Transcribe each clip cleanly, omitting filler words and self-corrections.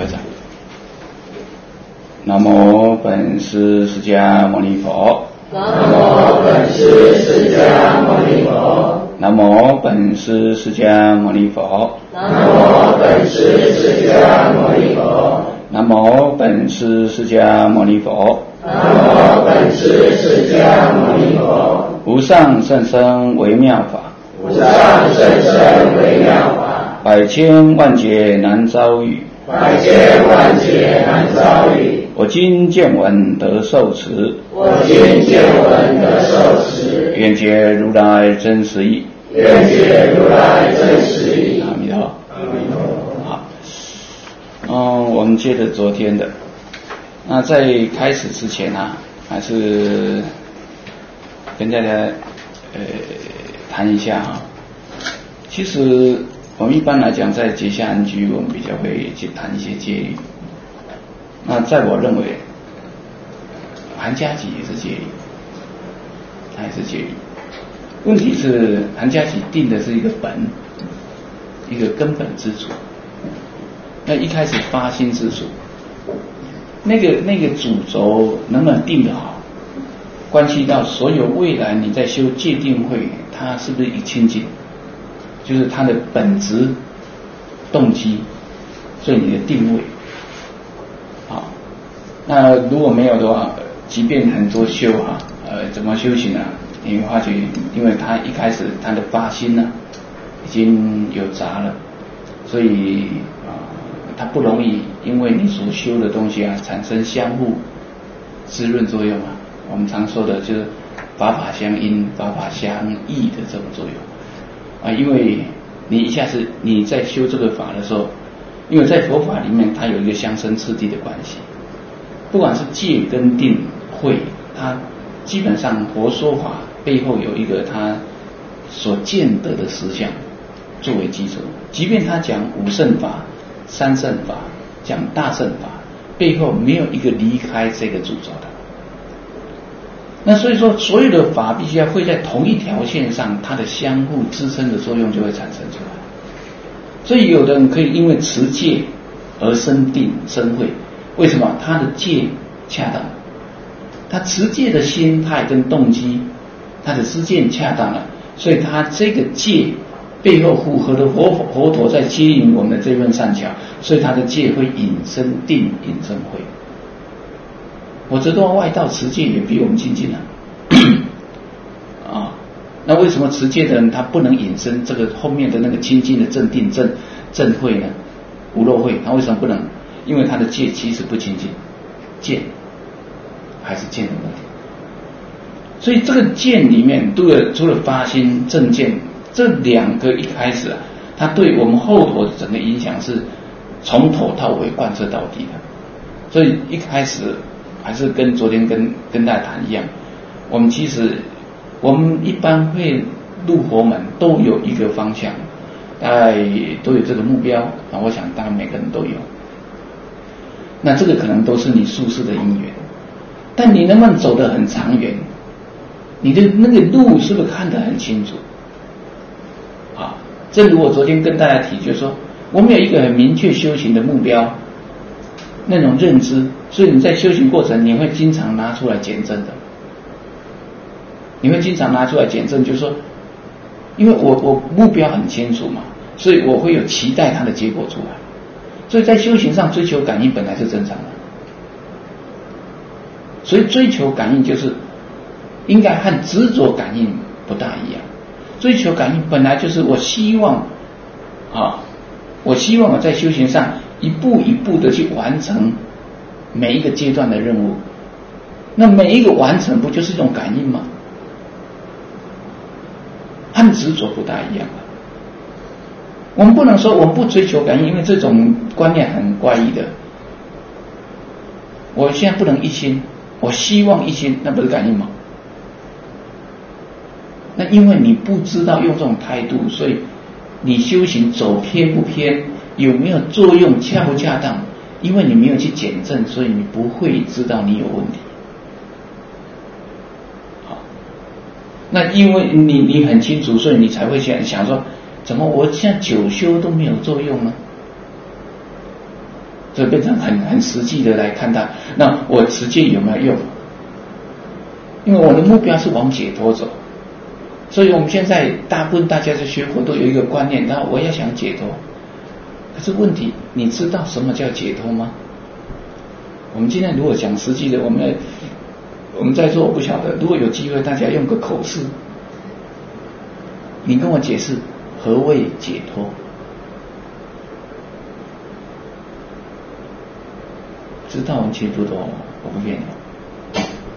合掌。南无本师释迦牟尼佛。 南无本师释迦牟尼佛。 南无本师释迦牟尼佛。 南无本师释迦牟尼佛。 南无本师释迦牟尼佛。 南无本师释迦牟尼佛。 无上甚深微妙法。 无上甚深微妙法。 百千万劫难遭遇。 百千万劫难遭遇。 我今见闻得受持。 我今见闻得受持。 愿解如来真实义。 愿解如来真实义。 阿弥陀佛。 阿弥陀佛。 好，我们接着昨天的。那在开始之前啊，还是跟大家谈一下啊。其实我们一般来讲，在结下安居，我们比较会去谈一些戒律。那在我认为，寒家集也是戒律，它也是戒律。问题是寒家集定的是一个本，一个根本之主。那一开始发心之主，那个主轴能不能定得好，关系到所有未来你在修戒定慧，它是不是一清净，就是它的本质、动机，所以你的定位。好，那如果没有的话，即便很多修啊，怎么修行啊？你会发觉，因为他一开始他的发心呢，已经有杂了，所以它不容易因为你所修的东西啊产生相互滋润作用啊。我们常说的就是法法相因、法法相异的这种作用啊。因为你一下子你在修这个法的时候，因为在佛法里面它有一个相生次第的关系，不管是戒跟定慧，它基本上佛说法背后有一个他所见得的实相作为基础。即便他讲五圣法、三圣法，讲大圣法，背后没有一个离开这个主轴的。那所以说，所有的法必须要会在同一条线上，它的相互支撑的作用就会产生出来。所以有的人可以因为持戒而生定生慧，为什么？他的戒恰当，他持戒的心态跟动机，他的知见恰当了，所以他这个戒背后符合的佛陀在接引我们的这份善巧，所以他的戒会引生定，引生慧。我知道外道持戒也比我们精进了啊，那为什么持戒的人他不能引生这个后面的那个清净的正定正慧呢？无漏慧，他为什么不能？因为他的戒其实不清净，见还是见的问题。所以这个见里面，除了发心正见这两个一开始啊，它对我们后头的整个影响是从头到尾贯彻到底的。所以一开始还是跟昨天跟大家谈一样，我们其实我们一般会入佛门都有一个方向，大概都有这个目标啊，我想当然每个人都有。那这个可能都是你宿世的因缘，但你能不能走得很长远？你的那个路是不是看得很清楚？啊，正如我昨天跟大家提，就是说我们有一个很明确修行的目标，那种认知，所以你在修行过程你会经常拿出来检证的。你会经常拿出来检证，就是说，因为我目标很清楚嘛，所以我会有期待它的结果出来。所以在修行上追求感应本来是正常的，所以追求感应就是应该和执着感应不大一样。追求感应本来就是我希望我在修行上一步一步的去完成每一个阶段的任务，那每一个完成不就是一种感应吗？和执着不大一样。我们不能说我们不追求感应，因为这种观念很怪异的。我现在不能一心，我希望一心，那不是感应吗？那因为你不知道用这种态度，所以你修行走偏不偏，有没有作用，恰不恰当，因为你没有去检证，所以你不会知道你有问题。好，那因为你很清楚，所以你才会想说，怎么我现在久修都没有作用呢？ 所以变成很实际的来看它。那我实践有没有用？因为我的目标是往解脱走，所以我们现在大部分大家在学佛都有一个观念，那我也想解脱。可是问题，你知道什么叫解脱吗？我们今天如果讲实际的，我们在座我不晓得，如果有机会大家用个口试，你跟我解释何谓解脱？知道我们其实不多，我不骗你。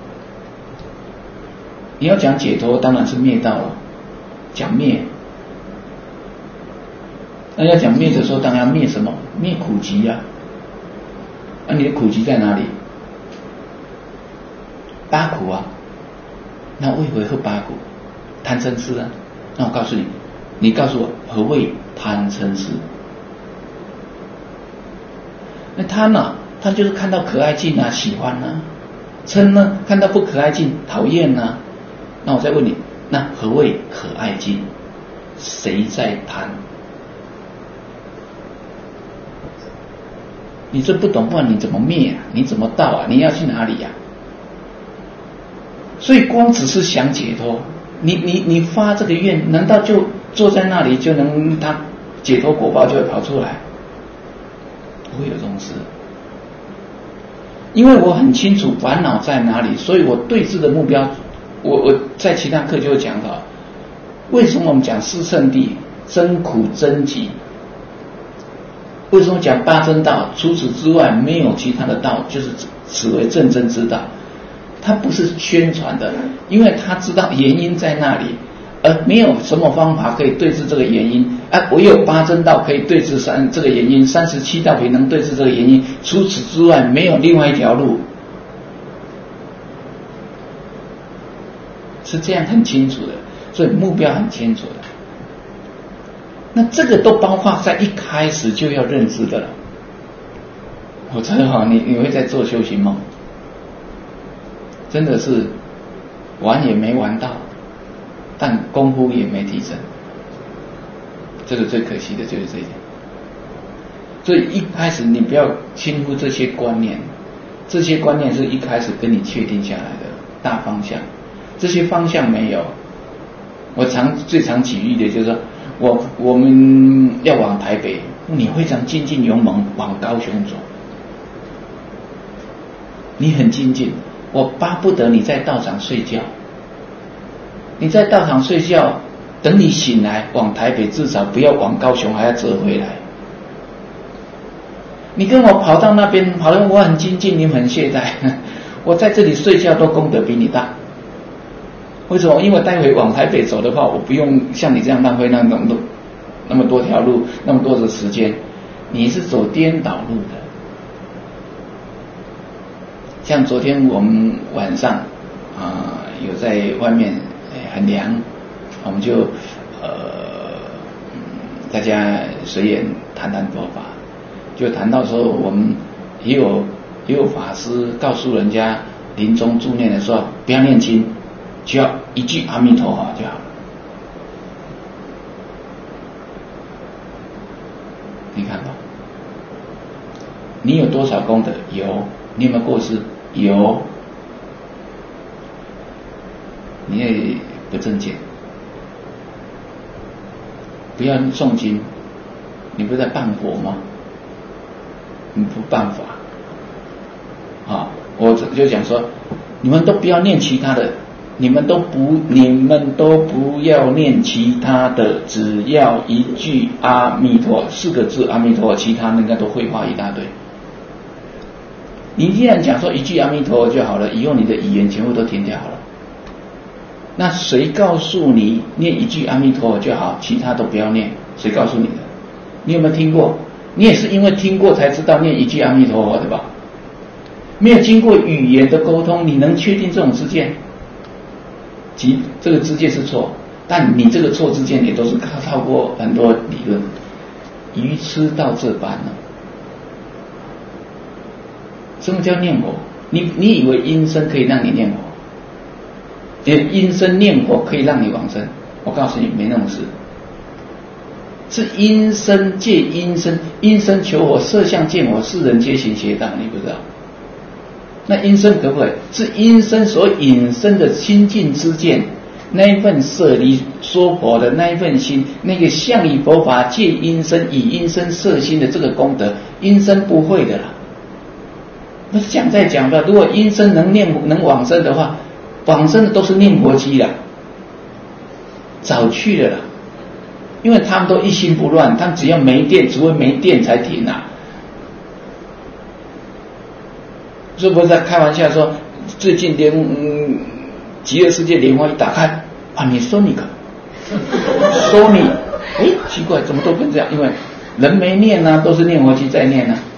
你要讲解脱，当然是灭道了，讲灭。那要讲灭的时候，当然要灭什么？灭苦集啊！你的苦集在哪里？八苦啊！那为何会八苦？贪嗔痴啊！那我告诉你，你告诉我何谓贪嗔痴？那贪呢？贪就是看到可爱境啊，喜欢啊；嗔呢，看到不可爱境，讨厌啊。那我再问你，那何谓可爱境？谁在贪？你这不懂，不然你怎么灭啊？你怎么到啊？你要去哪里呀？所以光只是想解脱，你发这个愿，难道就坐在那里就能他解脱果报就会跑出来？不会有这种事。因为我很清楚烦恼在哪里，所以我对峙的目标，我在其他课就会讲到，为什么我们讲四圣谛真苦真集？为什么讲八真道？除此之外没有其他的道，就是此为正真之道。他不是宣传的，因为他知道原因在那里，而没有什么方法可以对治这个原因。唯有八真道可以对治这个原因，37道也能对治这个原因。除此之外没有另外一条路，是这样很清楚的，所以目标很清楚的。那这个都包括在一开始就要认知的了。我觉得你会在做修行梦，真的是玩也没玩到，但功夫也没提升，这个最可惜的就是这一点。所以一开始你不要轻忽这些观念，这些观念是一开始跟你确定下来的大方向，这些方向没有。我最常举例的就是说，我们要往台北，你非常精进勇猛往高雄走，你很精进，我巴不得你在道场睡觉，你在道场睡觉，等你醒来往台北，至少不要往高雄还要折回来。你跟我跑到那边，好像我很精进，你很懈怠，我在这里睡觉都功德比你大。为什么？因为待会往台北走的话，我不用像你这样浪费那么多条路，那么多的时间。你是走颠倒路的。像昨天我们晚上有在外面很凉，我们就大家随缘谈佛法，就谈到说我们也有法师告诉人家临终助念的时候不要念经，只要一句阿弥陀佛就好了。你看吧，你有多少功德？有。你有没有过失？有。你也不正见，不要诵经，你不是在办佛吗？你不办法我就讲说，你们都不要念其他的，你们都不要念其他的，只要一句阿弥陀，4个字阿弥陀，其他应该都绘画一大堆。你既然讲说一句阿弥陀就好了，以后你的语言全部都停掉好了。那谁告诉你念一句阿弥陀就好，其他都不要念？谁告诉你的？你有没有听过？你也是因为听过才知道念一句阿弥陀佛的吧？没有经过语言的沟通，你能确定这种知见？即这个知见是错，但你这个错知见也都是靠过很多理论，愚痴到这般了。什么叫念佛？你以为阴身可以让你念佛？阴身念佛可以让你往生？我告诉你，没那种事。 是因身借因身，因身求我，色相见我，世人皆行邪道，你不知道？那因身可不可以？是因身所引申的清净之见，那一份舍离说佛的那一份心，那个相以佛法借因身，以因身摄心的这个功德，因身不会的啦。不是讲在讲的，如果因身能往生的话，往生的都是念佛机啦，早去了啦。因为他们都一心不乱，他们只要没电，除非没电才停啊。是不是在开玩笑说，最近极乐世界莲花一打开，你Sonic，奇怪，怎么都变这样？因为人没念啊，都是念佛机在念啊。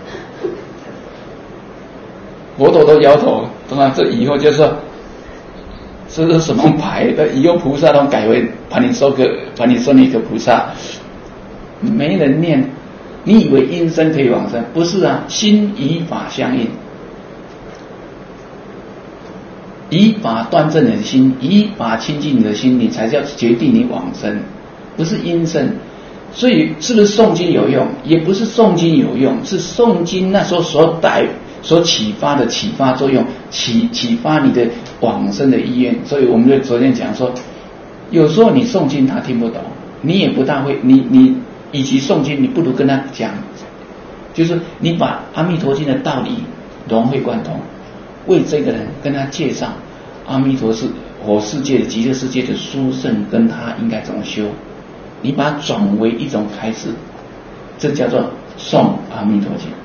佛陀都摇头，当然这以后就是说，这是什么牌的？以后菩萨都改为把你收你一个菩萨，没人念。你以为因身可以往生？不是啊，心以法相应。以法端正你的心，以法清净你的心，你才叫决定你往生，不是因身。所以是不是诵经有用？也不是诵经有用，是诵经那时候所启发的启发作用，启发你的往生的意愿。所以我们就昨天讲说，有时候你诵经他听不懂，你也不大会，你与其诵经，你不如跟他讲，就是你把阿弥陀经的道理融会贯通。为这个人跟他介绍阿弥陀是佛世界的极乐世界的殊胜，跟他应该怎么修，你把它转为一种开示，这叫做诵阿弥陀经。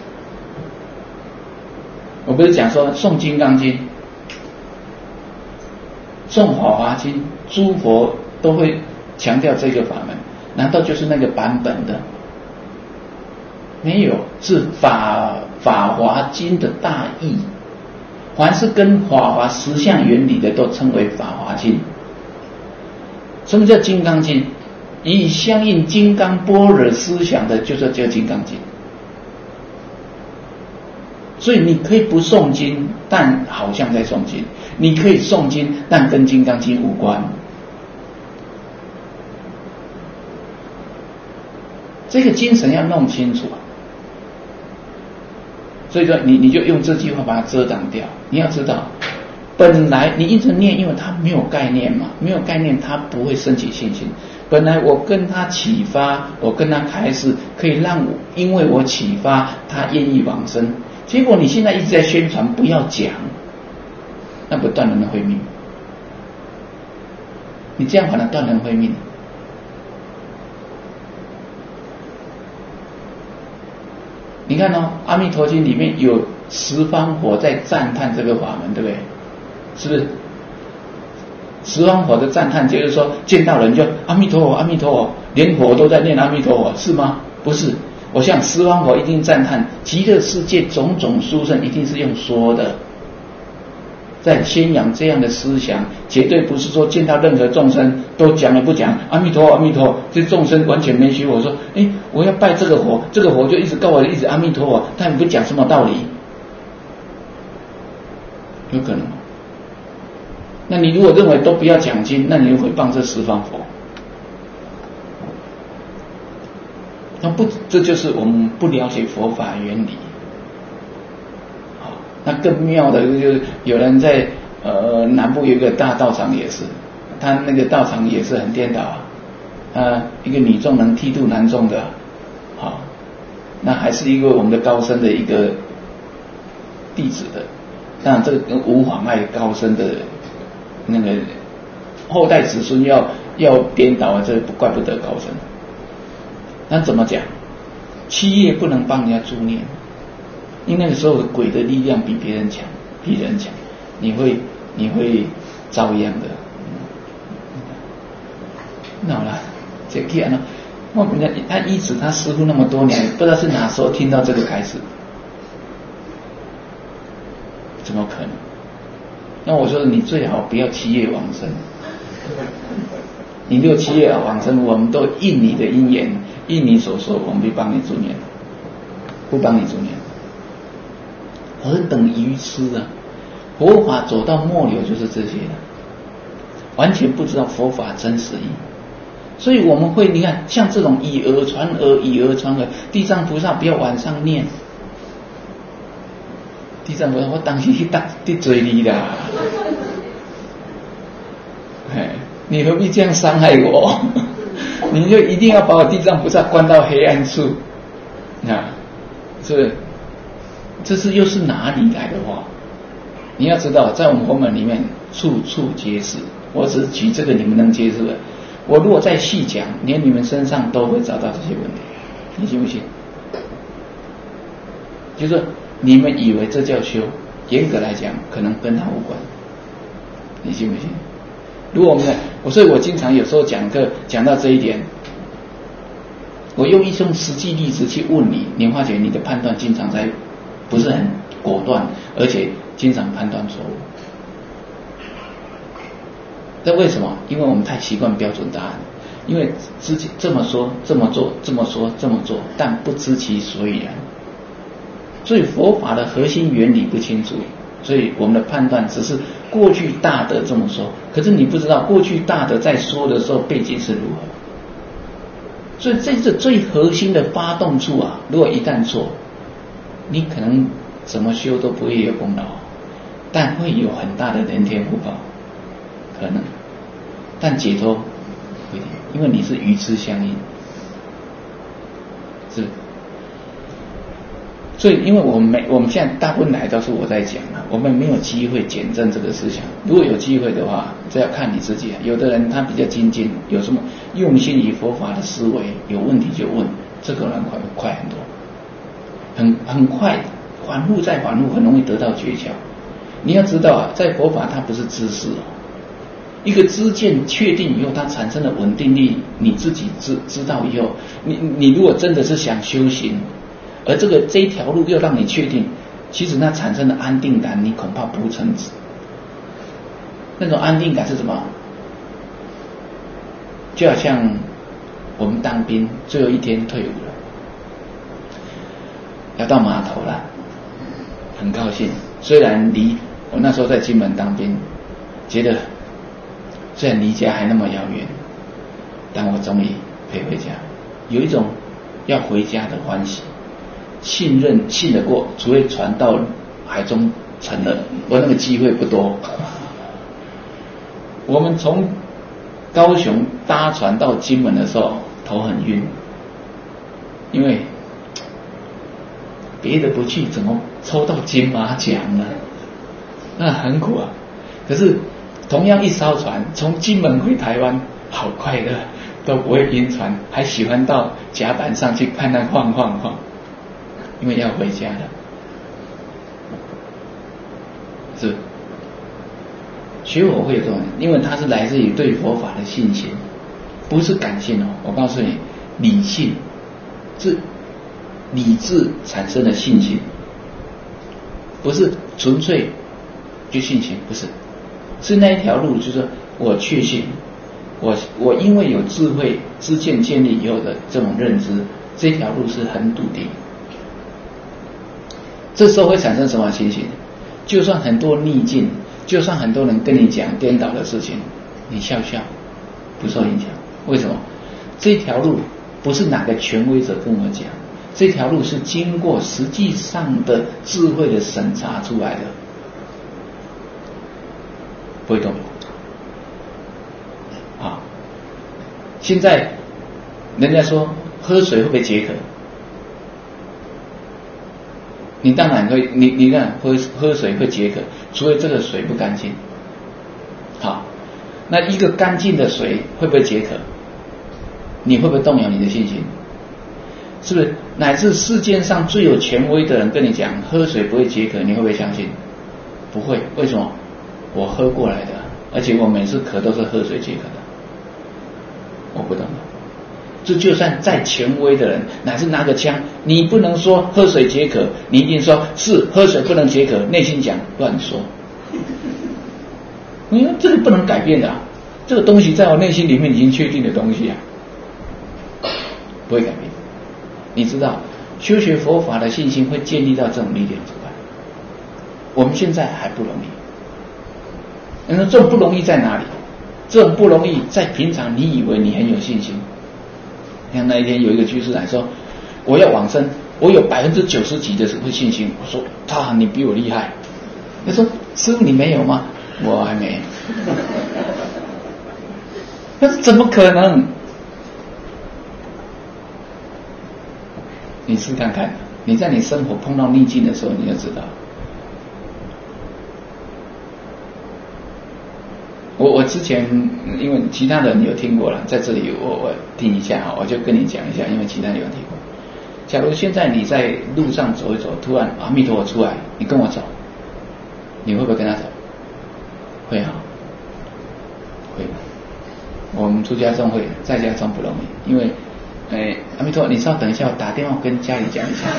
我不是讲说诵金刚经、诵法华经，诸佛都会强调这个法门，难道就是那个版本的？没有，是法华经的大义。凡是跟法华实相原理的都称为法华经。什么叫金刚经？以相应金刚般若思想的就是叫金刚经。所以你可以不诵经，但好像在诵经；你可以诵经，但跟金刚经无关。这个精神要弄清楚啊。所以说你就用这句话把它遮挡掉。你要知道，本来你一直念，因为他没有概念嘛，没有概念他不会升起信心。本来我跟他启发，我跟他开示，可以让我因为我启发他愿意往生。结果你现在一直在宣传不要讲，那不断人的慧命。你这样反而断人慧命。你看哦，阿弥陀经里面有十方佛在赞叹这个法门，对不对？是不是？十方佛的赞叹就是说，见到人就阿弥陀佛，阿弥陀佛，连佛都在念阿弥陀佛，是吗？不是。我想十方佛一定赞叹极乐世界种种殊胜，一定是用说的，在宣扬这样的思想，绝对不是说见到任何众生都讲了不讲阿弥陀佛阿弥陀佛，这众生完全没学我说，我要拜这个佛，这个佛就一直告我一直阿弥陀佛，他也不讲什么道理，有可能吗？那你如果认为都不要讲经，那你就毁谤这十方佛。这就是我们不了解佛法原理。那更妙的就是有人在南部有一个大道场也是，他那个道场也是很颠倒啊，一个女众能剃度男众的，那还是一个我们的高僧的一个弟子的，当然这个无妨碍高僧的那个后代子孙要颠倒啊，这不怪不得高僧。那怎么讲？七业不能帮人家助念，因为那个时候鬼的力量比别人强，你会遭殃的。那好了，这样呢，我们他依止他师父那么多年，不知道是哪时候听到这个开始，怎么可能？那我说你最好不要七业往生。你六七业往生，我们都应你的因缘，应你所说，我们不帮你助念，不帮你助念，何等愚痴啊！佛法走到末流就是这些了，完全不知道佛法真实意。 所以我们会，你看像这种以讹传讹，以讹传讹，地藏菩萨不要晚上念。地藏菩萨，我当时去追你啦，你何必这样伤害我？你就一定要把我地藏菩萨关到黑暗处，是不是？这是又是哪里来的话？你要知道，在我们佛门里面，处处皆是。我只是举这个你们能接受的。我如果再细讲，连你们身上都会找到这些问题，你信不信？就是你们以为这叫修，严格来讲，可能跟他无关。你信不信？如果所以我经常有时候讲到这一点，我用一种实际例子去问你，你发觉你的判断经常不是很果断，而且经常判断错误。这为什么？因为我们太习惯标准答案，因为自己这么说、这么做、这么说、这么做，但不知其所以然。所以佛法的核心原理不清楚，所以我们的判断只是过去大德这么说，可是你不知道过去大德在说的时候背景是如何。所以这是最核心的发动处啊！如果一旦错，你可能怎么修都不会有功劳，但会有很大的人天福报，可能。但解脱不一定，因为你是与之相应，是。所以，因为我们现在大部分来都是我在讲啊，我们没有机会检证这个思想。如果有机会的话，这要看你自己啊。有的人他比较精进，有什么用心于佛法的思维，有问题就问，这个人快很多，很快，反复再反复，很容易得到诀窍。你要知道啊，在佛法它不是知识哦，一个知见确定以后，它产生的稳定力，你自己知道以后，你如果真的是想修行。而这一条路又让你确定，其实那产生的安定感，你恐怕不成子。那种安定感是什么？就好像我们当兵最后一天退伍了，要到码头了，很高兴。虽然我那时候在金门当兵，觉得虽然离家还那么遥远，但我终于可以回家，有一种要回家的欢喜。信得过，除非船到海中沉了，我那个机会不多。我们从高雄搭船到金门的时候，头很晕，因为别的不去，怎么抽到金马奖呢？那很苦啊。可是同样一艘船，从金门回台湾，好快乐，都不会晕船，还喜欢到甲板上去看那晃。因为要回家了，是学佛会有这种，因为它是来自于对佛法的信心，不是感性哦。我告诉你，理性是理智产生的信心，不是纯粹就信心，不是，是那一条路，就是我确信，我因为有智慧知见建立以后的这种认知，这条路是很笃定。这时候会产生什么情形？就算很多逆境，就算很多人跟你讲颠倒的事情，你笑笑，不受影响。为什么？这条路不是哪个权威者跟我讲，这条路是经过实际上的智慧的审查出来的，不会动啊。现在人家说喝水会不会解渴？你当然会，你看喝水会解渴，除非这个水不干净。好，那一个干净的水会不会解渴？你会不会动摇你的信心？是不是？乃至世界上最有权威的人跟你讲喝水不会解渴，你会不会相信？不会，为什么？我喝过来的，而且我每次渴都是喝水解渴的。我不懂了。这就算再权威的人，乃至拿个枪，你不能说喝水解渴，你一定说是喝水不能解渴，内心讲乱说。因为这个不能改变的啊，这个东西在我内心里面已经确定的东西啊，不会改变。你知道，修学佛法的信心会建立到这种力量之外，我们现在还不容易。那这不容易在哪里？ 这种不容易，在平常你以为你很有信心。像那一天有一个居士来说，我要往生，我有90%几的信心。我说你比我厉害。他说师父你没有吗？我还没。那怎么可能？你试看看，你在你生活碰到逆境的时候，你就知道。我之前因为其他人有听过了，在这里我听一下啊，我就跟你讲一下，因为其他人有听过。假如现在你在路上走一走，突然阿弥陀佛出来，你跟我走，你会不会跟他走？会啊，会。我们出家众会，在家中不容易，因为阿弥陀佛，你稍等一下，我打电话跟家里讲一下，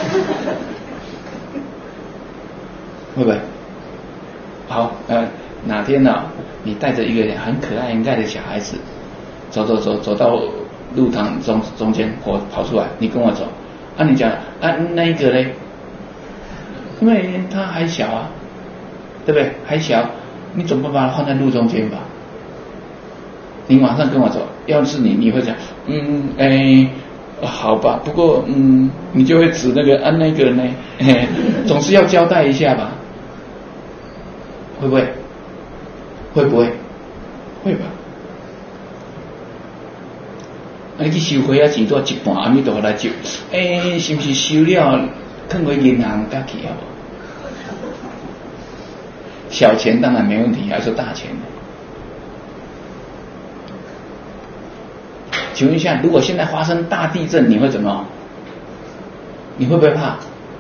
会不会？好，哪天呢？你带着一个很可爱很可爱的小孩子，走到路堂中间，我跑出来，你跟我走。你讲那一个嘞，因为他还小啊，对不对？还小，你总不把他放在路中间吧？你马上跟我走。要是你会讲，好吧，不过你就会指那个那个呢，总是要交代一下吧？会不会？会不会？会吧。你去收回钱多一半，阿弥陀佛来接，是不是收了，放回银行家去好不好？小钱当然没问题，还是大钱？请问一下，如果现在发生大地震，你会怎么？你会不会怕？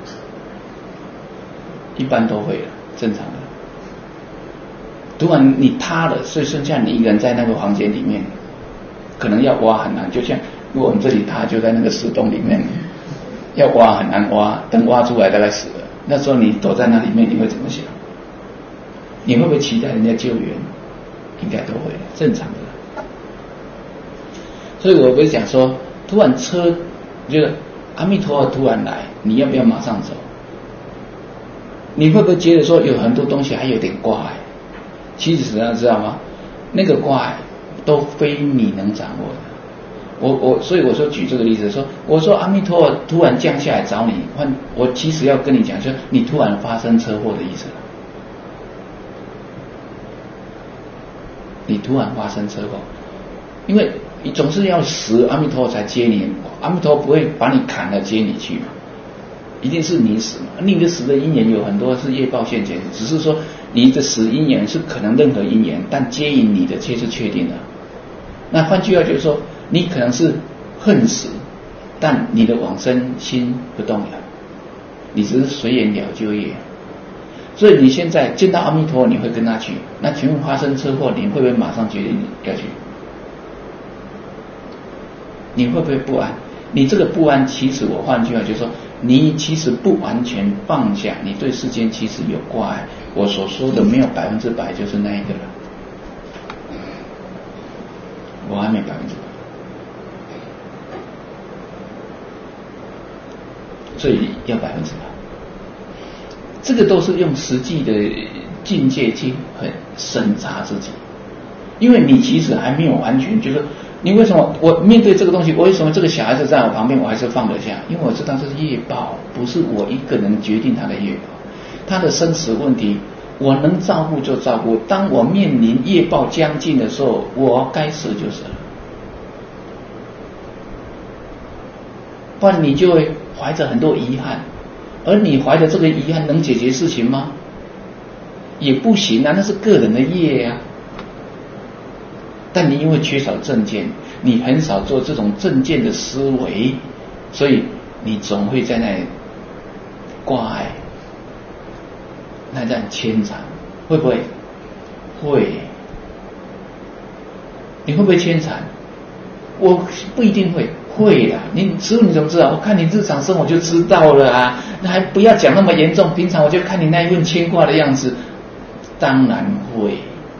一般都会了，正常的。突然你塌了，所以剩下你一个人在那个房间里面，可能要挖很难。就像如果我们这里塌，就在那个石洞里面，要挖很难挖，等挖出来大概死了。那时候你躲在那里面，你会怎么想？你会不会期待人家救援？应该都会，正常的。所以我不是讲说，突然车就是阿弥陀佛突然来，你要不要马上走？你会不会觉得说有很多东西还有点挂碍？其实实际上知道吗？那个挂碍都非你能掌握的。所以我说举这个例子说，我说阿弥陀佛突然降下来找你，我其实要跟你讲，就是你突然发生车祸的意思。你突然发生车祸，因为你总是要死，阿弥陀佛才接你，阿弥陀佛不会把你砍了接你去嘛，一定是你死嘛。你的死的因缘有很多是业报现前，只是说你的死因缘是可能任何因缘，但接引你的却是确定的。那换句话就是说，你可能是恨死，但你的往生心不动摇，你只是随缘了就业。所以你现在见到阿弥陀佛，你会跟他去。那请问发生车祸，你会不会马上决定要去？你会不会不安？你这个不安，其实我换句话就是说，你其实不完全放下，你对世间其实有挂碍。我所说的没有100%，就是那一个了。我还没100%，所以要100%。这个都是用实际的境界去很审查自己，因为你其实还没有完全就是你为什么我面对这个东西，我为什么这个小孩子在我旁边我还是放得下？因为我知道这是业报，不是我一个人决定他的业报，他的生死问题我能照顾就照顾，当我面临业报将近的时候，我该死就死了，不然你就会怀着很多遗憾。而你怀的这个遗憾能解决事情吗？也不行啊，那是个人的业啊。但你因为缺少正见，你很少做这种正见的思维，所以你总会在那里挂碍，那这样牵缠，会不会？会。你会不会牵缠？我不一定会。会啦，师父你怎么知道？我看你日常生活就知道了啊，那还不要讲那么严重，平常我就看你那一份牵挂的样子，当然会。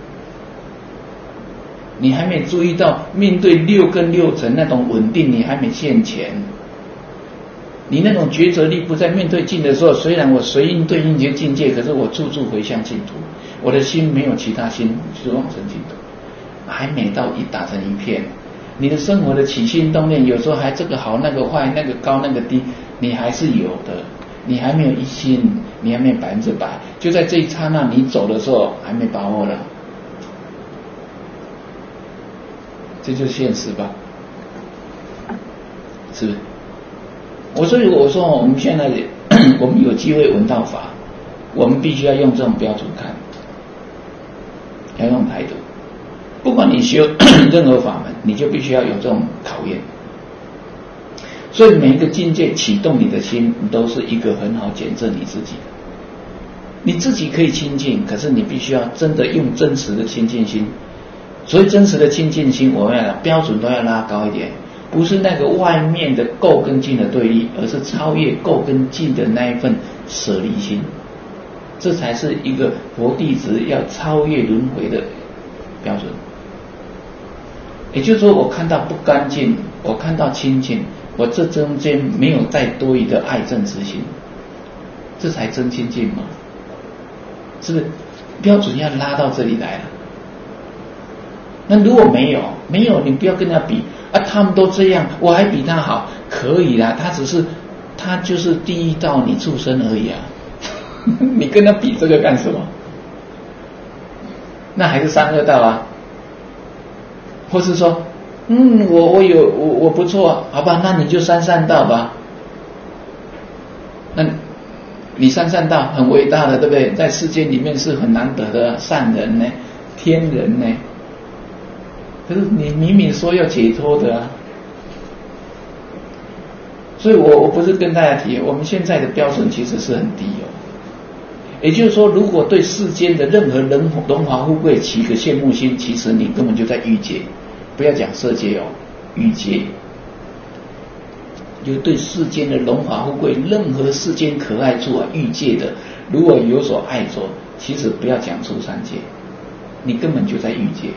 你还没注意到面对6跟6层那种稳定，你还没现前。你那种抉择力不在面对境的时候，虽然我随应对应些境界，可是我处处回向净土，我的心没有其他心，是往生净土。 还没到一打成一片。你的生活的起心动念，有时候还这个好那个坏，那个高那个低，你还是有的，你还没有一心，你还没有100%，就在这一刹那你走的时候还没把握了，这就是现实吧，是不是？所以我说我们现在我们有机会闻到法，我们必须要用这种标准看，要用态度。不管你修任何法门，你就必须要有这种考验。所以每一个境界启动你的心，都是一个很好检证你自己的。你自己可以清净，可是你必须要真的用真实的清净心。所以真实的清净心，我们要标准都要拉高一点，不是那个外面的垢跟净的对立，而是超越垢跟净的那一份舍离心。这才是一个佛弟子要超越轮回的标准。也就是说，我看到不干净，我看到清净，我这中间没有再多余的爱憎之心，这才真清净嘛？是不是？标准要拉到这里来了。那如果没有，你不要跟他比啊，他们都这样，我还比他好，可以啦。他就是第一道你畜生而已啊，你跟他比这个干什么？那还是3、2道啊。或是说，我不错，好吧，那你就3道吧。那你3道很伟大的，对不对？在世间里面是很难得的善人呢，天人呢。可是你明明说要解脱的啊，所以我不是跟大家提，我们现在的标准其实是很低哦。也就是说，如果对世间的任何荣华富贵起一个羡慕心，其实你根本就在欲界，不要讲色界哦，欲界。就对世间的荣华富贵，任何世间可爱处啊，欲界的，如果有所爱着，其实不要讲出三界，你根本就在欲界。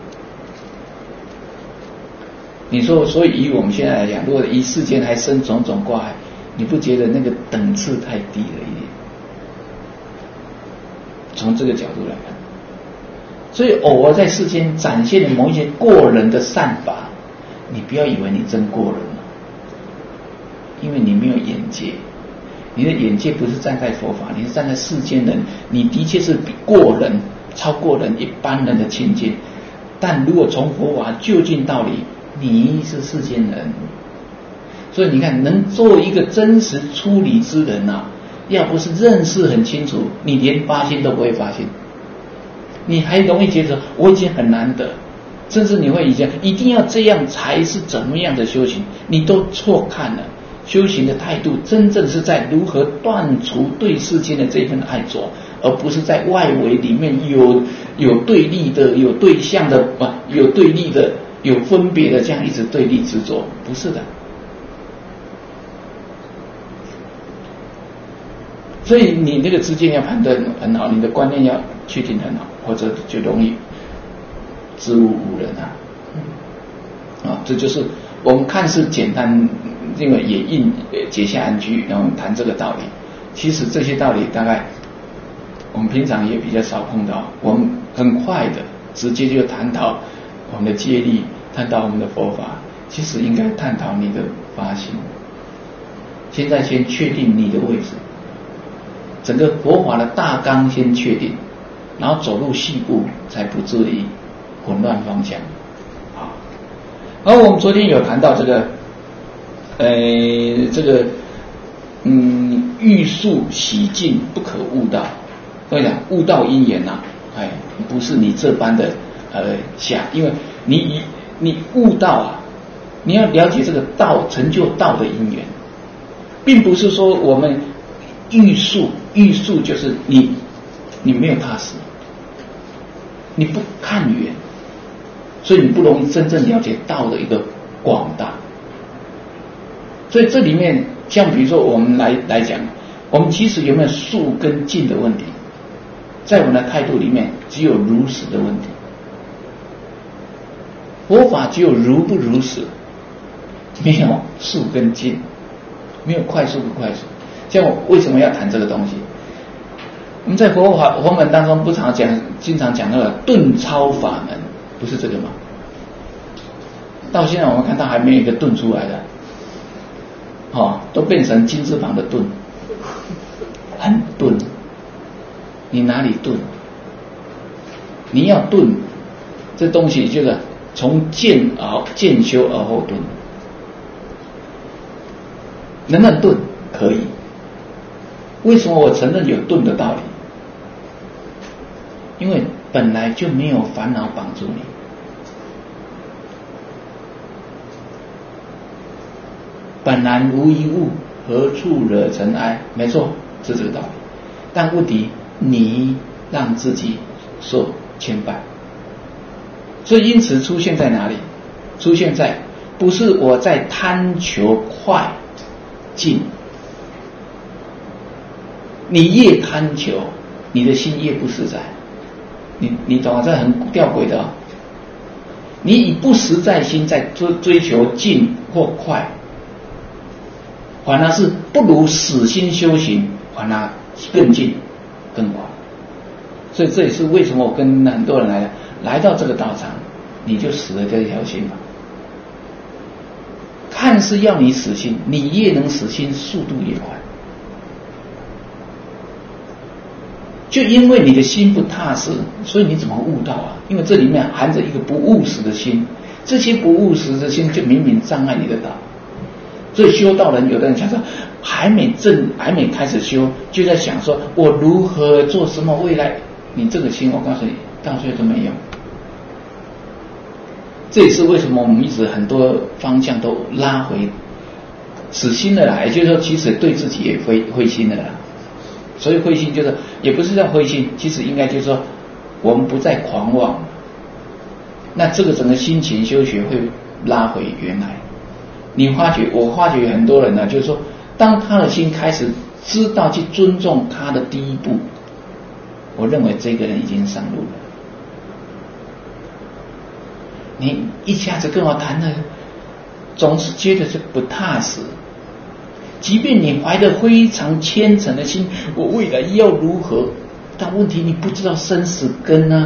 你说，所以以我们现在来讲，如果以世间还生种种挂碍，你不觉得那个等次太低了一点？从这个角度来看，所以偶尔在世间展现的某一些过人的善法，你不要以为你真过人了，因为你没有眼界，你的眼界不是站在佛法，你是站在世间人，你的确是比过人、超过人一般人的清净，但如果从佛法究竟道理，你是世间人，所以你看，能做一个真实出离之人啊，要不是认识很清楚，你连发心都不会发心，你还容易觉得我已经很难得，甚至你会以前一定要这样才是怎么样的修行，你都错看了。修行的态度真正是在如何断除对世间的这份爱着，而不是在外围里面有对立的、有对象的、有对立的、有分别的，这样一直对立执着，不是的。所以你那个之间要判断很好，你的观念要确定很好，或者就容易知无无人啊。这就是我们看似简单，因为也结下安居，然后谈这个道理。其实这些道理大概我们平常也比较少碰到，我们很快的直接就谈到我们的戒律，谈到我们的佛法。其实应该探讨你的发心，现在先确定你的位置，整个佛法的大纲先确定，然后走入细部，才不至于混乱方向。好，而我们昨天有谈到这个欲速喜尽不可悟道。我讲悟道因缘呐，不是你这般的因为你悟道啊，你要了解这个道成就道的因缘，并不是说我们欲速就是你没有踏实，你不看远，所以你不容易真正了解道的一个广大。所以这里面像比如说我们来讲，我们其实有没有速跟进的问题，在我们的态度里面只有如实的问题。佛法只有如不如实，没有速跟进，没有快速不快速。像我为什么要谈这个东西？我们在佛门当中经常讲那个顿超法门， 不是这个吗？到现在我们看到还没有一个盾出来的，都变成金字旁的盾，很钝。你哪里钝？你要钝，这东西就是从渐修而后钝。能不能钝？可以。为什么我承认有钝的道理？因为本来就没有烦恼绑住你。本来无一物，何处惹尘埃？没错，是这个道理。但问题，你让自己受牵绊，所以因此出现在哪里？出现在不是我在贪求快进，你越贪求，你的心越不实在。你懂啊？这很吊诡的你以不实在心在追求进或快，反而是不如死心修行，反而更近更广。所以这也是为什么我跟很多人来到这个道场，你就死了这条心嘛。看似要你死心，你越能死心，速度越快。就因为你的心不踏实，所以你怎么悟道啊？因为这里面含着一个不务实的心，这些不务实的心就明明障碍你的道。所以修道人，有的人想说，还没开始修，就在想说我如何做什么未来。你这个心，我告诉你，到最后都没用。这也是为什么我们一直很多方向都拉回死心了啦，也就是说，其实对自己也灰心了啦。所以灰心就是也不是叫灰心，其实应该就是说我们不再狂妄，那这个整个心情修学会拉回原来。我发觉很多人呢，就是说当他的心开始知道去尊重他的第一步，我认为这个人已经上路了。你一下子跟我谈的总是觉得是不踏实，即便你怀着非常虔诚的心，我未来要如何，但问题你不知道生死根啊，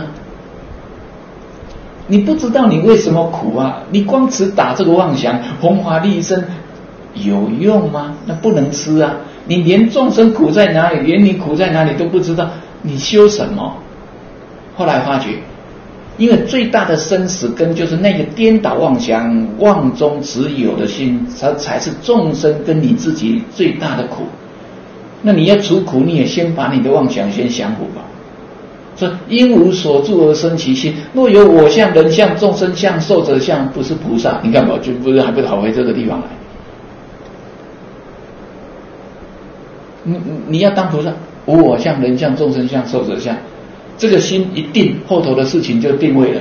你不知道你为什么苦啊，你光只打这个妄想，红华利生有用吗？那不能吃啊，你连众生苦在哪里，连你苦在哪里都不知道，你修什么？后来发觉，因为最大的生死根就是那个颠倒妄想、妄中只有的心，才是众生跟你自己最大的苦。那你要除苦，你也先把你的妄想先降服吧。说因无所住而生其心，若有我相、人相、众生相、寿者相，不是菩萨。你看吧，就不是还不跑回这个地方来？你要当菩萨，无我相、人相、众生相、寿者相，这个心一定，后头的事情就定位了，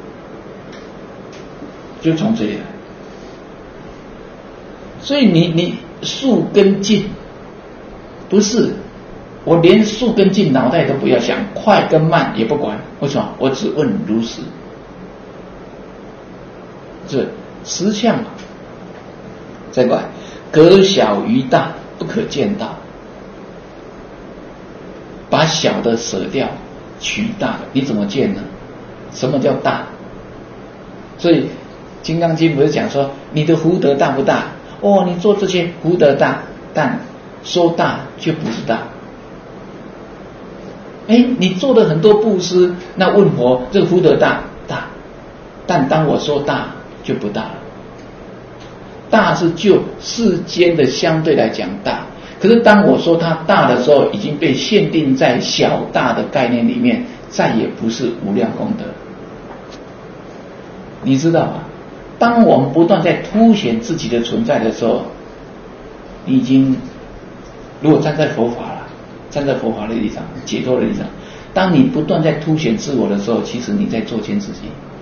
就从这里来。所以你速跟进，不是我连速跟进脑袋都不要想，快跟慢也不管。为什么？我只问如实。这实相嘛。再过来，隔小于大，不可见大。把小的舍掉，取大的，你怎么见呢？什么叫大？所以《金刚经》不是讲说你的福德大不大？你做这些福德大，但说大却不是大。你做了很多布施，那问佛这个福德大，但当我说大就不大了。大是就世间的相对来讲大，可是当我说它大的时候，已经被限定在小大的概念里面，再也不是无量功德。你知道吗？当我们不断在凸显自己的存在的时候，你已经如果站在佛法了，站在佛法的立场、解脱的立场，当你不断在凸显自我的时候，其实你在作践自己。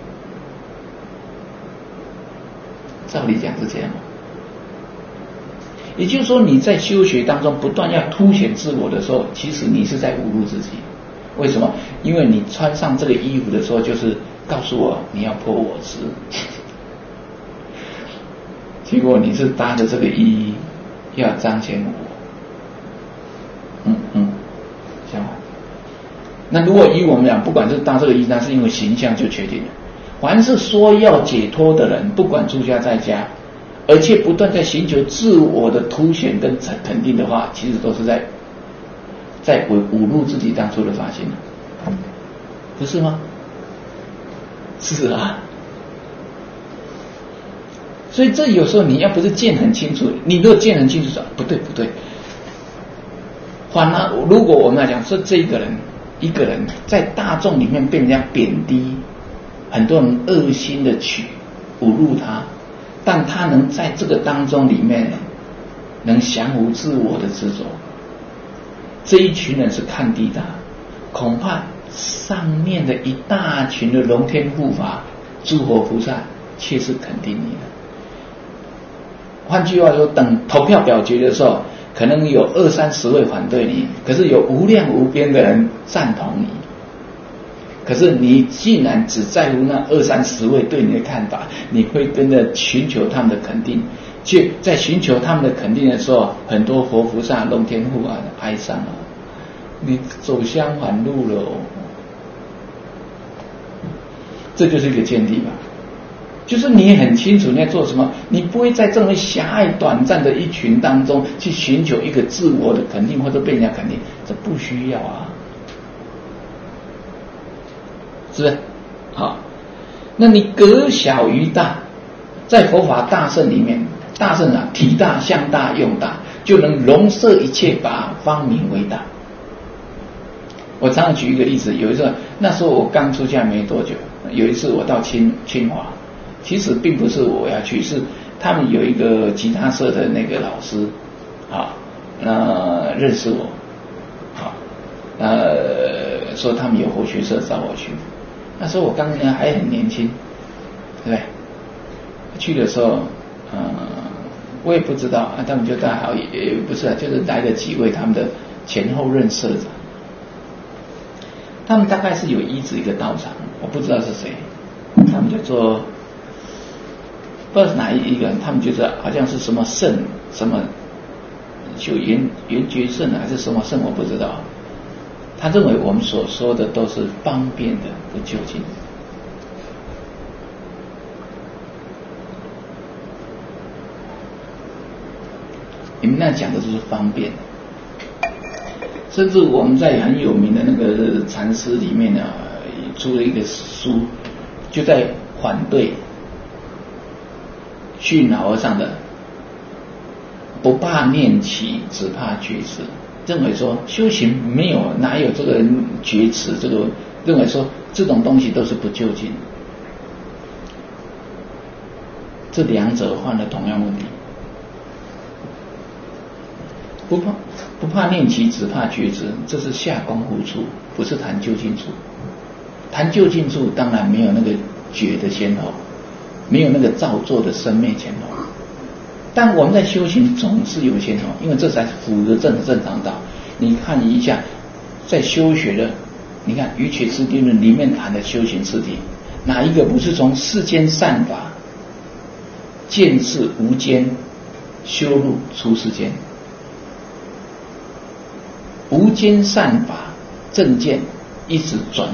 照理讲是这样。也就是说，你在修学当中不断要凸显自我的时候，其实你是在侮辱自己。为什么？因为你穿上这个衣服的时候，就是告诉我你要破我执，结果你是搭着这个衣要彰显我。这样。那如果以我们讲，不管是搭这个衣，那是因为形象就确定了。 凡是说要解脱的人，不管出家在家，而且不断在寻求自我的凸显跟肯定的话，其实都是在侮辱自己当初的发心，不是吗？是啊。所以这有时候你要不是见很清楚，你如果见很清楚说不对，反而如果我们来讲说这一个人在大众里面被人家贬低，很多人恶心的去侮辱他，但他能在这个当中里面能降服自我的执着，这一群人是看低他，恐怕上面的一大群的龙天护法诸佛菩萨却是肯定你的。换句话说，等投票表决的时候，可能有20-30位反对你，可是有无量无边的人赞同你。可是你既然只在乎那20-30位对你的看法，你会跟着寻求他们的肯定，却在寻求他们的肯定的时候，很多佛菩萨龙天护法哀伤了，你走相反路了。这就是一个见地吧，就是你很清楚你在做什么，你不会在这种狭隘短暂的一群当中去寻求一个自我的肯定或者被人家肯定，这不需要啊，是不是？好，那你格小于大，在佛法大圣里面，大圣啊，体大、相大、用大，就能容摄一切法，方名为大。我常常举一个例子，有一次那时候我刚出家没多久，有一次我到清华，其实并不是我要去，是他们有一个吉他社的那个老师啊，认识我，好，说他们有佛学社找我去。那时候我刚还很年轻，对不对？去的时候，我也不知道啊，他们就大好也不是，就是来了几位他们的前后任社长，他们大概是有依止一个道场，我不知道是谁，他们就做不知道是哪一个，他们就是好像是什么圣什么，就圆觉圣还是什么圣，我不知道。他认为我们所说的都是方便的，不究竟。你们那讲的就是方便，甚至我们在很有名的那个禅师里面呢，出了一个书，就在反对虚老和尚的不怕念起，只怕觉迟。认为说修行没有哪有这个觉迟，这个认为说这种东西都是不究竟，这两者犯了同样问题。不怕念起，只怕觉迟，这是下功夫处，不是谈究竟处。谈究竟处当然没有那个觉的先后，没有那个造作的生灭前后。但我们在修行总是有先后，因为这才符合正常道。你看一下，在修学的，你看《瑜伽师地论》里面谈的修行次第，哪一个不是从世间善法见识无间修入出世间？无间善法正见一直转，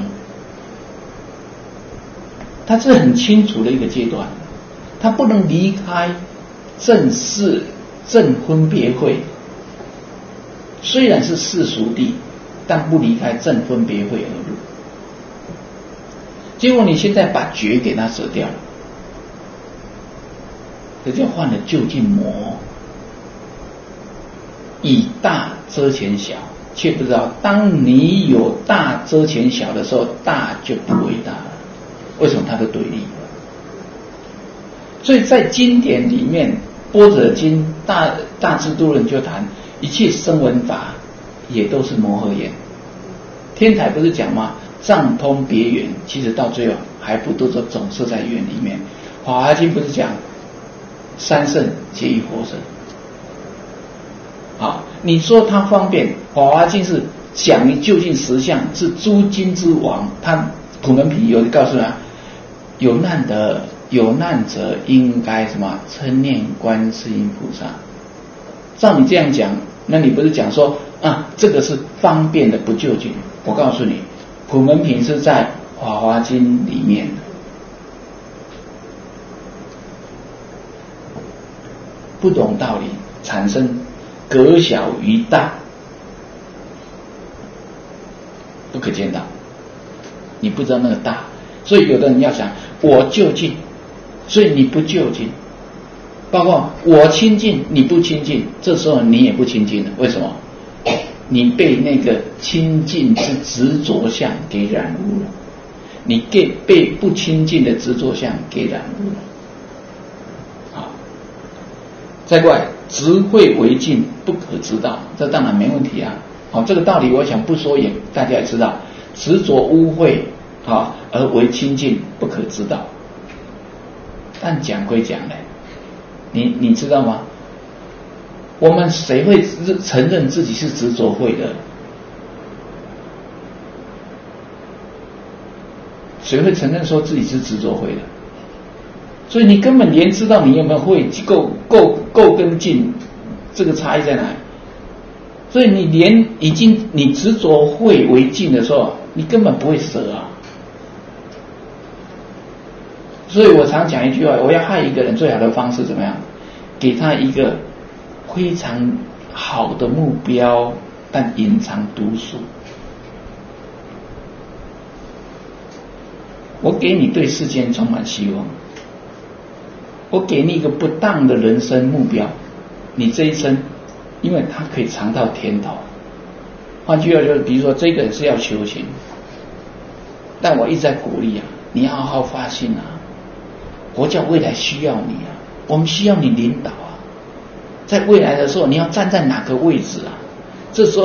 它是很清楚的一个阶段，它不能离开正视正分别会，虽然是世俗谛，但不离开正分别会而入。结果你现在把觉给它舍掉了，这就换了究竟魔，以大遮前小，却不知道当你有大遮前小的时候，大就不为大了。为什么它的对立？所以在经典里面，般若经大智度论就谈一切声闻法也都是摩诃眼。天台不是讲吗？藏通别圆，其实到最后还不都是总是在圆里面。华华经不是讲三圣皆于佛身。好，你说它方便，华华经是讲你究竟实相，是诸经之王。他普门品有告诉他，有难者应该什么称念观世音菩萨。照你这样讲，那你不是讲说这个是方便的不究竟？我告诉你，普门品是在华华经里面的， 不懂道理，产生格小于大，不可见到。你不知道那个大，所以有的人要想我就近，所以你不就近。包括我亲近，你不亲近，这时候你也不亲近了。为什么？你被那个亲近之执着相给染污了，你被不亲近的执着相给染污了。好，再过来，执慧为境，不可知道，这当然没问题啊。好，这个道理我想不说也大家也知道，执着污秽啊而为清净，不可知道。但讲归讲呢，你知道吗？我们谁会承认自己是执着慧的？谁会承认说自己是执着慧的？所以你根本连知道你有没有慧够跟净，这个差异在哪里？所以你连你执着慧为净的时候，你根本不会舍啊。所以我常讲一句话，我要害一个人最好的方式怎么样？给他一个非常好的目标，但隐藏毒素。我给你对世间充满希望，我给你一个不当的人生目标，你这一生，因为他可以尝到甜头。换句话就是，比如说这个人是要修行，但我一直在鼓励啊，你要好好发心啊，国教未来需要你啊，我们需要你领导啊，在未来的时候你要站在哪个位置啊？这时候，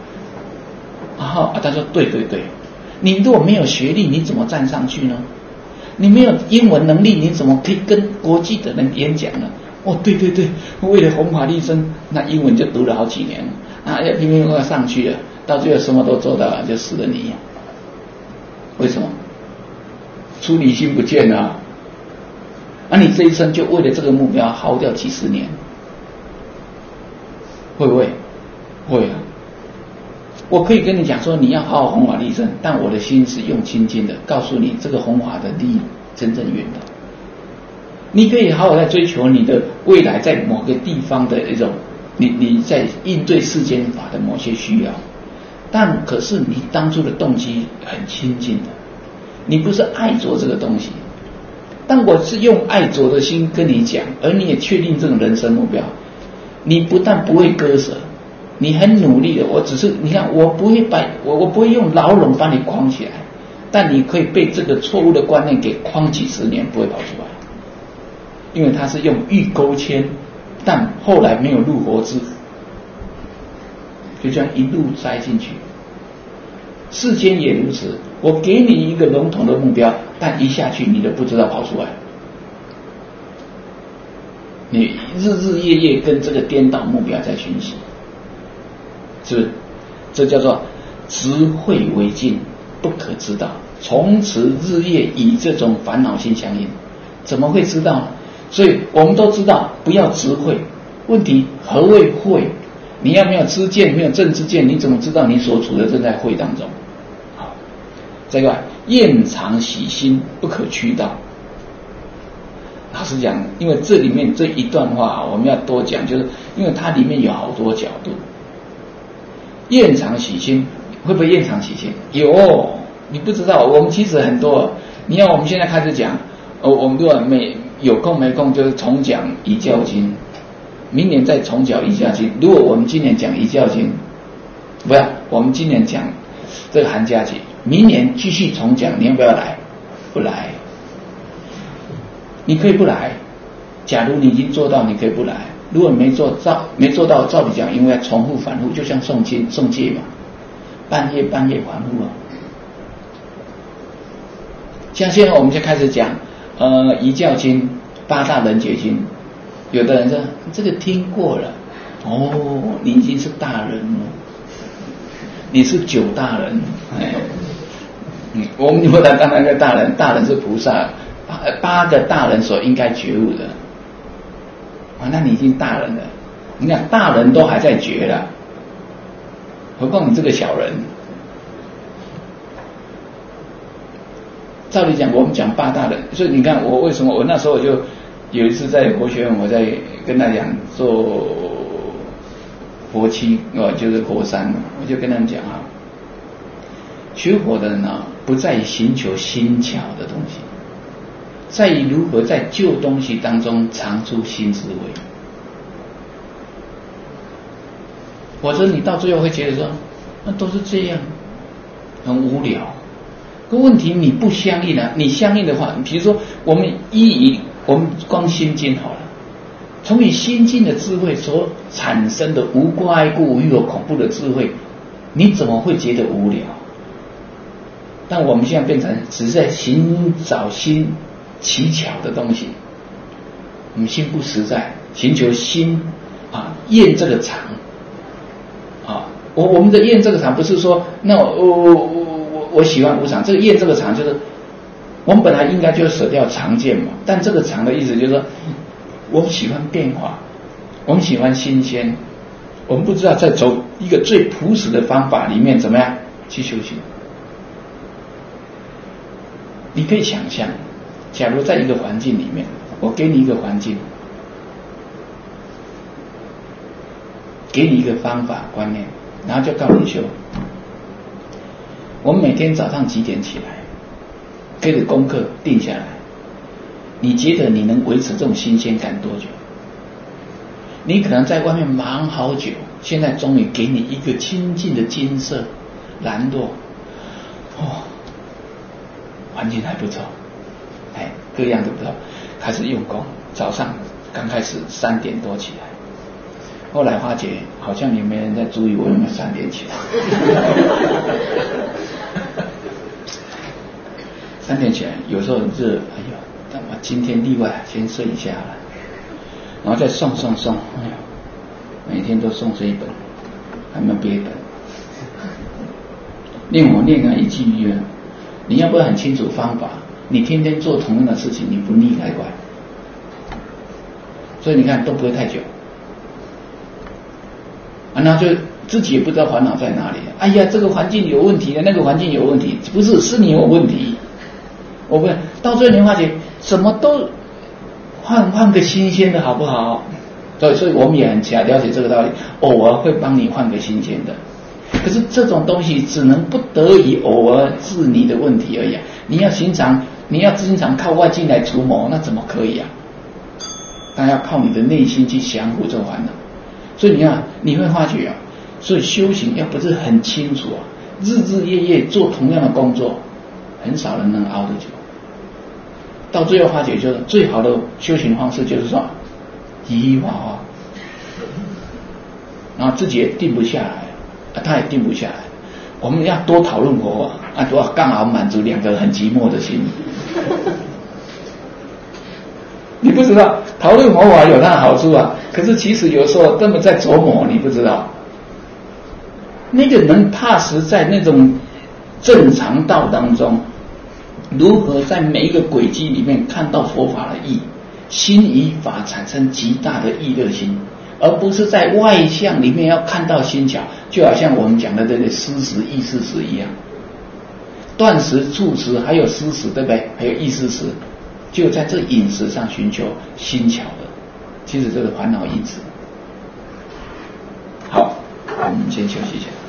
他说对，你如果没有学历，你怎么站上去呢？你没有英文能力，你怎么可以跟国际的人演讲呢？对，为了弘法利生，那英文就读了好几年啊，要拼命要上去了，到最后什么都做到了，就死了你。为什么？出离心不见了啊！你这一生就为了这个目标耗掉几十年，会不会？会啊！我可以跟你讲说，你要好好弘法利生，但我的心是用清净的，告诉你这个弘法的利真正远的。你可以好好在追求你的未来，在某个地方的一种，你在应对世间法的某些需要，但可是你当初的动机很清净的，你不是爱着这个东西。但我是用爱着的心跟你讲，而你也确定这种人生目标，你不但不会割舍，你很努力的。我只是你看，我不会用牢笼把你框起来，但你可以被这个错误的观念给框几十年，不会跑出来。因为它是用玉钩牵，但后来没有入活字，就这样一路栽进去。世间也如此，我给你一个笼统的目标，但一下去你都不知道跑出来。你日日夜夜跟这个颠倒目标在学习，是不是？这叫做执慧为境，不可知道。从此日夜以这种烦恼心相应，怎么会知道呢？所以我们都知道不要执慧。问题何谓慧？你要没有知见，没有正知见，你怎么知道你所处的正在慧当中？好，这个厌常喜心，不可驱道。老实讲，因为这里面这一段话我们要多讲，就是因为它里面有好多角度。厌常喜心，会不会厌常喜心？有，你不知道，我们其实很多。你看我们现在开始讲，我们如果有空没空就是重讲遗教经，明年再重讲遗教经。如果我们今年讲遗教经，不要，我们今年讲这个寒假节，明年继续重讲，你要不要来？不来。你可以不来，假如你已经做到，你可以不来。如果没做到，照理讲，因为要重复反复，就像诵戒嘛，半夜反复啊。像现在我们就开始讲遗教经、八大人觉经，有的人说这个听过了，你已经是大人了，你是九大人，我们不能当那个大人，大人是菩萨，8个大人所应该觉悟的，那你已经大人了。你看大人都还在觉了，何况你这个小人。照理讲，我们讲8大人，所以你看我为什么我那时候我就有一次在佛学院，我在跟他讲做佛七就是佛山，我就跟他们讲啊，学佛的人啊，不在于寻求新巧的东西，在于如何在旧东西当中尝出新滋味。否则你到最后会觉得说，那都是这样，很无聊。可问题你不相应啊，你相应的话，比如说我们光心经好了，从你心经的智慧所产生的无挂碍故无欲有恐怖的智慧，你怎么会觉得无聊？但我们现在变成只是在寻找新奇巧的东西，我们心不实在，寻求新验这个常我们的验这个常不是说那我喜欢无常，这个验这个常就是我们本来应该就舍掉常见嘛，但这个常的意思就是说我们喜欢变化，我们喜欢新鲜，我们不知道在走一个最朴实的方法里面怎么样去修行。你可以想象，假如在一个环境里面，我给你一个环境，给你一个方法观念，然后就告你修。我们每天早上几点起来，给你功课定下来，你觉得你能维持这种新鲜感多久？你可能在外面忙好久，现在终于给你一个清净的金色蓝朵，环境还不错，各样都不错，开始用功。早上刚开始3点多起来，后来发觉好像也没人在注意我有没有3点起来。3点起来，有时候很热，但我今天例外，先睡一下了，然后再送，每天都送这一本，还没有别本。念我念一句约，你要不要很清楚方法？你天天做同样的事情，你不腻才怪。所以你看都不会太久，然后就自己也不知道烦恼在哪里。哎呀，这个环境有问题的，那个环境有问题，不是，是你有问题。我不到最后你发觉什么都换个新鲜的好不好？所以我们也很了解这个道理，偶尔会帮你换个新鲜的。可是这种东西只能不得已偶尔治你的问题而已。你要经常靠外境来除魔，那怎么可以啊？但要靠你的内心去降服这烦恼。所以你会发觉所以修行要不是很清楚日日夜夜做同样的工作，很少人能熬得久。到最后发觉就是最好的修行方式就是说一一化化，然后自己也定不下来，他也定不下来。我们要多讨论佛法多刚好满足2个很寂寞的心。你不知道讨论佛法有它的好处可是其实有时候根本在琢磨，你不知道。那个能踏实在那种正常道当中，如何在每一个轨迹里面看到佛法的意，心与法产生极大的意乐心，而不是在外相里面要看到新巧，就好像我们讲的这个施食意识食一样，断食触食还有施食，对不对？还有意识食，就在这饮食上寻求新巧的，其实这个烦恼因子。好，我们先休息一下。